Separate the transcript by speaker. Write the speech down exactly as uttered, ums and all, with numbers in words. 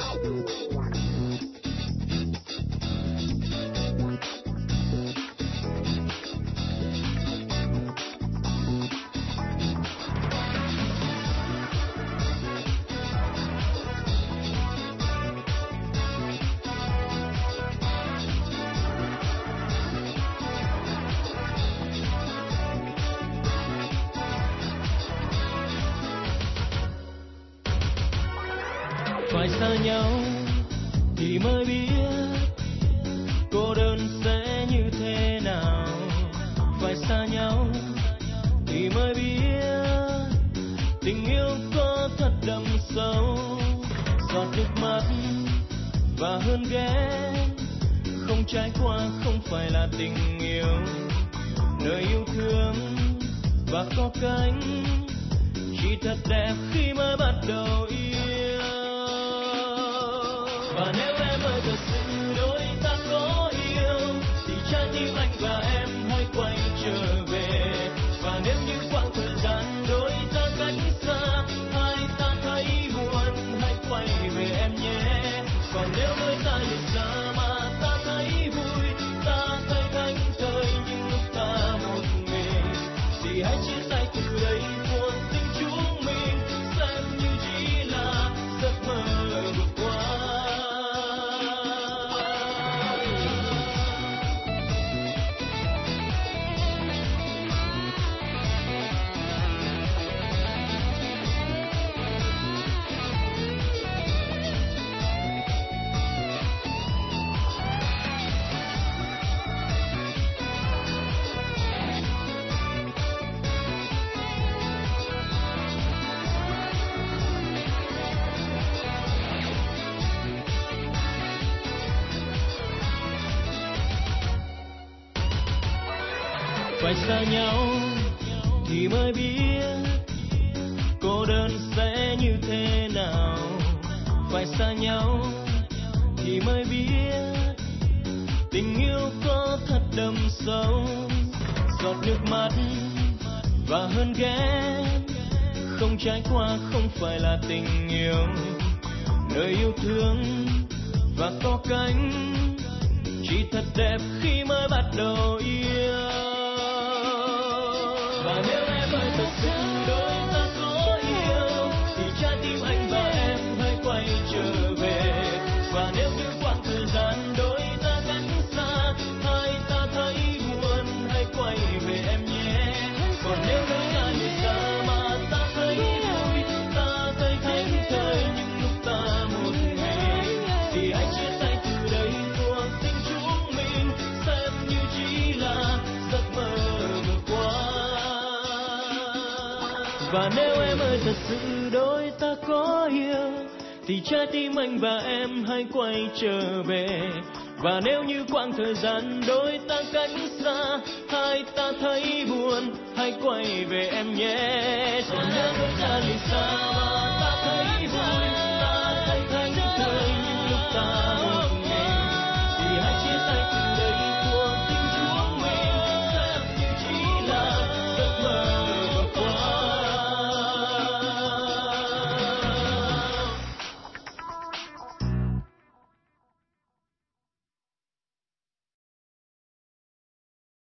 Speaker 1: Phải xa nhau thì mới biết cô đơn sẽ như thế nào. Phải xa nhau thì mới biết tình yêu có thật đậm sâu. Giọt nước mắt và hơn ghét không trải qua không phải là tình yêu. Nơi yêu thương và có cánh chỉ thật đẹp khi mới bắt đầu yêu. Và nếu em ơi thật sự đôi ta có yêu thì trái tim anh và em hãy quay trở về. Và nếu như quãng thời gian đôi ta cách xa, hai ta thấy buồn hãy quay về em nhé. Còn nếu đôi ta liền xa mà ta thấy vui, ta thấy thánh thơi những lúc ta một mình, thì hãy chia tay từ đây buồn tình chúng mình, xem như chỉ là giấc mơ vừa qua. Phải xa nhau thì mới biết cô đơn sẽ như thế nào. Phải xa nhau thì mới biết tình yêu có thật đậm sâu. Giọt nước mắt và hơn ghét không trải qua không phải là tình yêu. Nơi yêu thương và có cánh chỉ thật đẹp khi mới bắt đầu yêu. Và nếu em ơi thật sự đôi ta có yêu thì trái tim anh và em hãy quay trở về. Và nếu như quãng thời gian đôi ta cách xa, hai ta thấy buồn hãy quay về em nhé. Còn nếu đôi ta như xa mà ta thấy vui, ta thấy thánh thơi những lúc ta một mình, thì hãy chia tay từ đây cuộc tình chúng mình, xem như chỉ là giấc mơ vừa qua. Và nếu em ơi thật sự đôi ta có yêu thì trái tim anh và em hãy quay trở về. Và nếu như quãng thời gian đôi ta cách xa, hai ta thấy buồn hãy quay về em nhé. Còn nếu đôi ta lìa xa